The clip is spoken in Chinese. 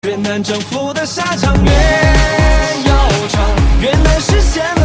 越难征服的下场越悠长，越难实现。